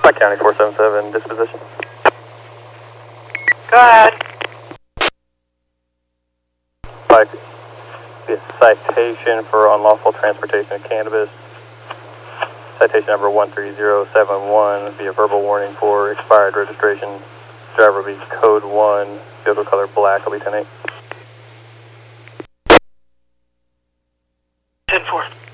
Pike County 477, disposition. Go ahead. Pike, be a citation for unlawful transportation of cannabis. Citation number 13071, be a verbal warning for expired registration. Driver will be code 1, vehicle color black, will be 10-8. 10-4.